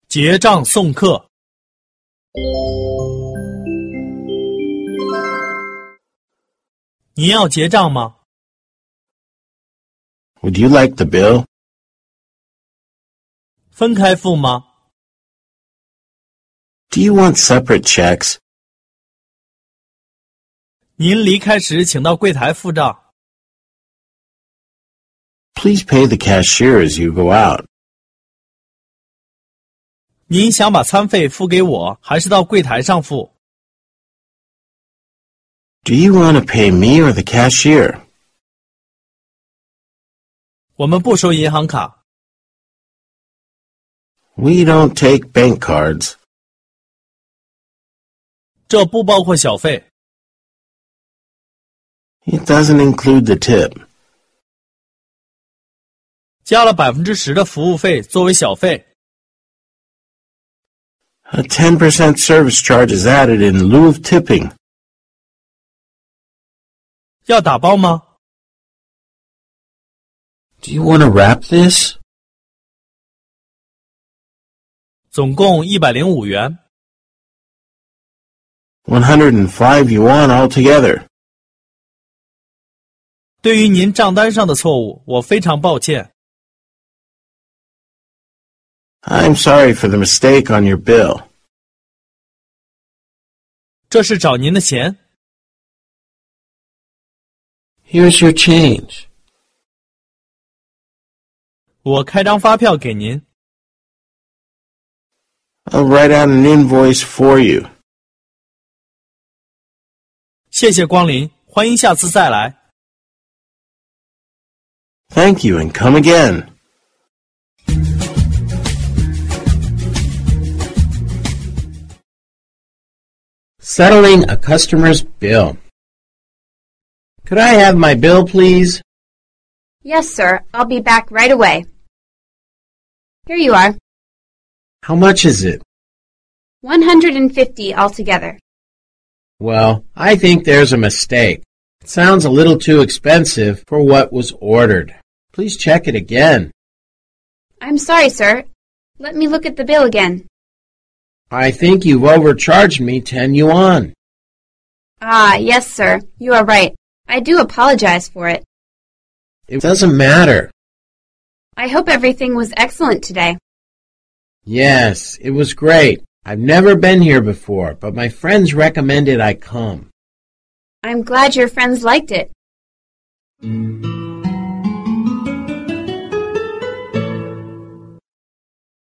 结账送客。您要结账吗？ Would you like the bill? 分开付吗？ Do you want separate checks? 您离开时请到柜台付账。 Please pay the cashier as you go out. 您想把餐费付给我，还是到柜台上付？ Do you want to pay me or the cashier? 我们不收银行卡。 We don't take bank cards. 这不包括小费。 It doesn't include the tip. 加了10%的服务费作为小费。 A 10% service charge is added in lieu of tipping. 要打包吗？ Do you want to wrap this? 总共105元。 105 yuan altogether. 对于您账单上的错误，我非常抱歉。 I'm sorry for the mistake on your bill. 这是找您的钱。 Here's your change. 我开张发票给您。 I'll write out an invoice for you. 谢谢光临，欢迎下次再来。 Thank you and come again. Settling a customer's bill. Could I have my bill, please? Yes, sir. I'll be back right away. Here you are. How much is it? 150 altogether. Well, I think there's a mistake. It sounds a little too expensive for what was ordered. Please check it again. I'm sorry, sir. Let me look at the bill again. I think you've overcharged me 10 yuan. Ah, yes, sir. You are right. I do apologize for it. It doesn't matter. I hope everything was excellent today. Yes, it was great. I've never been here before, but my friends recommended I come. I'm glad your friends liked it.